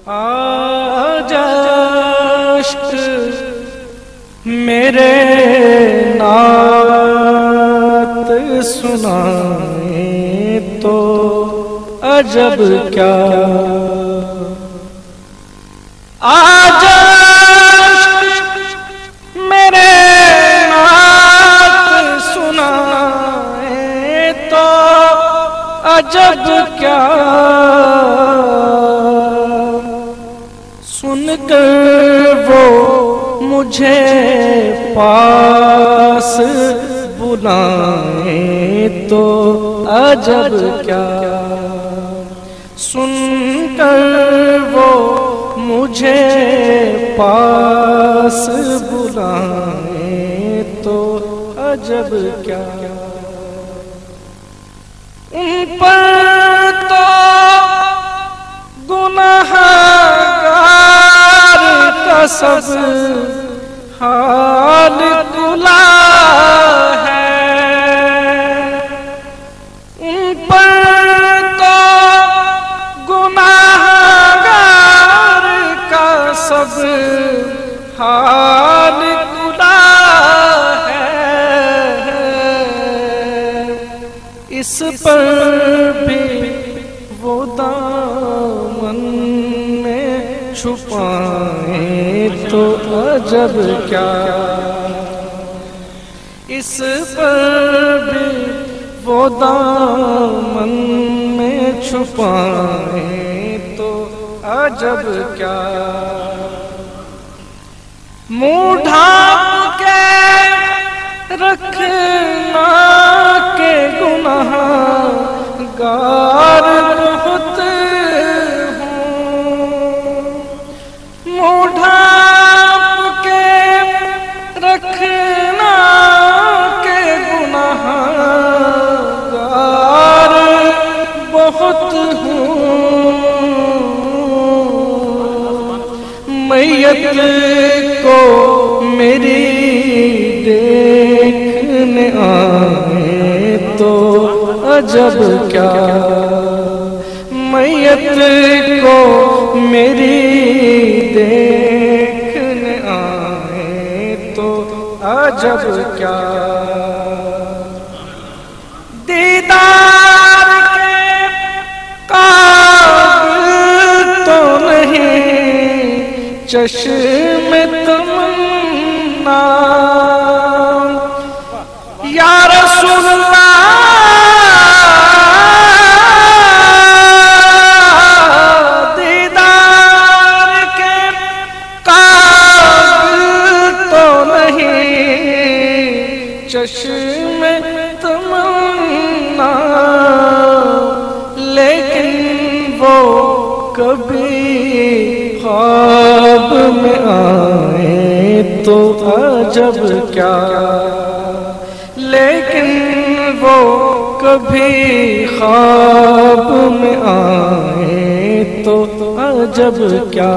آج اشک میرے نعت سنائیں تو عجب کیا، آج اشک میرے نعت سنائیں تو عجب کیا، سن کر وہ مجھے پاس بلائیں تو عجب کیا، سن کر وہ مجھے پاس بلائیں تو عجب کیا، ان پر تو گناہگار کا سب حال کھلا ہے، ان پر تو گناہگار کا سب حال کھلا ہے، اس پر بھی وہ دامن میں چھپائیں تو عجب کیا، اس پر بھی وہ دامن میں چھپائیں تو عجب کیا، منہ ڈھانپ کے رکھنا کہ گناہ گار بہت ہوں، منہ ڈھانپ کے رکھنا کہ گناہ گار بہت ہوں، میت کو میری دیکھنے آئیں تو عجب کیا، میت کو میری دیکھنے آئیں تو عجب کیا، دیدار کے قابل تو نہیں چشم تمنا، یا رسول اللہ دیدار کے قابل تو نہیں چشم تمنا، لیکن وہ کبھی خواب میں آئیں تو عجب کیا، لیکن وہ کبھی خواب میں آئیں تو عجب کیا،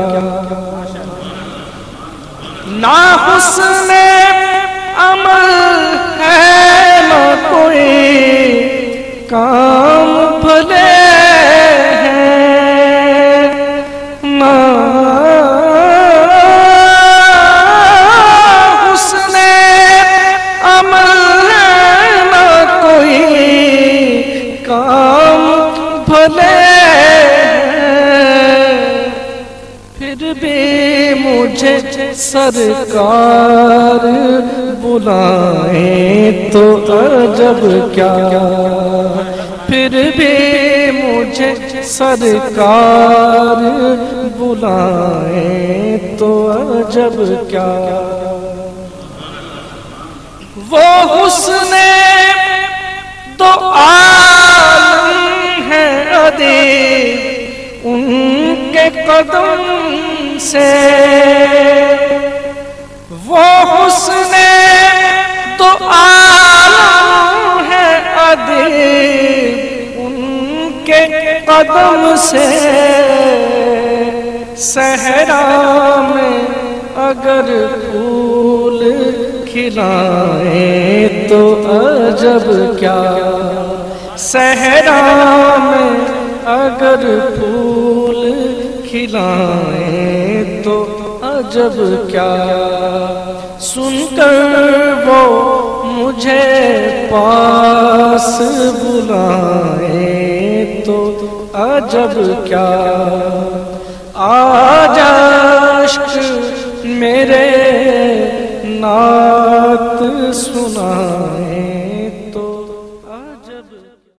نہ حسن عمل ہے نہ کوئی کام بھلے ہیں، نہ حسن عمل کام بھلے پھر بھی مجھے سرکار بلائیں تو عجب کیا، پھر بھی مجھے سرکار بلائیں تو عجب کیا، وہ حسن دو عالم ہے ادیب ان کے قدم سے، وہ حسن دو عالم ہے ادیب ان کے قدم سے، صحرا میں اگر پھول کھلائیں تو عجب کیا، صحرا میں اگر پھول کھلائیں تو عجب کیا، سن کر وہ مجھے پاس بلائیں تو عجب کیا، آج عشق میرے نعت سنائیں